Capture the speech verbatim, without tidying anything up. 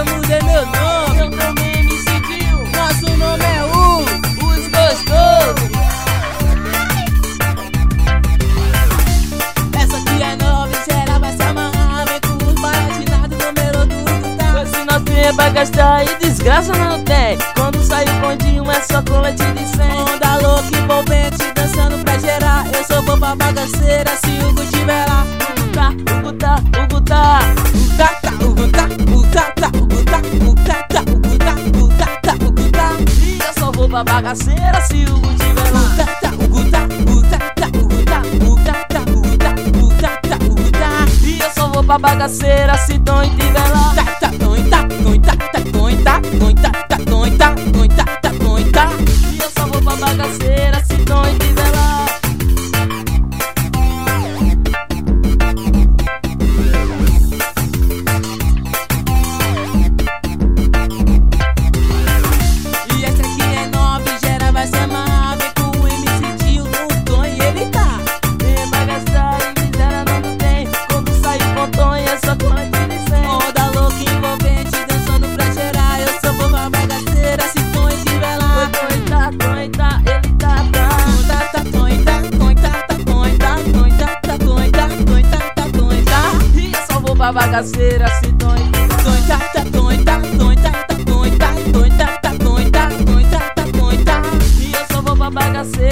eu mudei meu nome. Meu nome é M C Dio. Nosso nome é U, Os gostosos. essa aqui é nova e geral vai se amarrar. Vem com os baratinados, número tudo tá. Mas se nós tem é pra gastar e desgraça não tem. Quando sai o condinho é só colete de cem. Onda louca, envolvente, dançando pra gerar. Eu sou bom pra bagaceira, se o Gu tiver lá. Tá, o Gu tá, o Gu tá. O tá, tá, o Gu tá, o tá, tá, o Gu tá, o tá, tá, o Gu tá, o tá, tá, o Gu tá. E eu só vou pra bagaceira se o Gu tiver O lá. tá, tá, o Gu tá, o tá, tá, o Gu tá, o tá, tá, o Gu tá, o tá, tá, o Gu tá. E eu só vou pra bagaceira se Tom tiver lá. Tá, tá, toi, tá, toi, tá, tá, toi, tá, toi, tá, tá, toi, tá, toi, tá, tá, toi, tá. E eu só vou pra bagaceira se Tom tiver lá. E essa aqui é nova e geral vai se amarrar. Vem com o M C Dio no tom e ele tá. Vem pra gastar e miséria não tem. Quando sai o pontão é só colete de cem. Onda louca, envolvente, dançando pra gerar. Eu sou boa pra bagaceira, se Tom estiver lá. Oi, Tom tá, Tom tá, ele tá, tá. Tá, tá, toi, tá, toi, tá, tá, toi, tá, toi, tá, tá, toi, tá, toi, tá, tá, toi, tá. E eu só vou pra bagaceira se Tom tiver lá. Toi, tá, tá, toi, tá, toi, tá, tá, toi, tá, toi, tá, tá, toi, tá, toi, tá, tá, toi, tá. E eu só vou pra bagaceira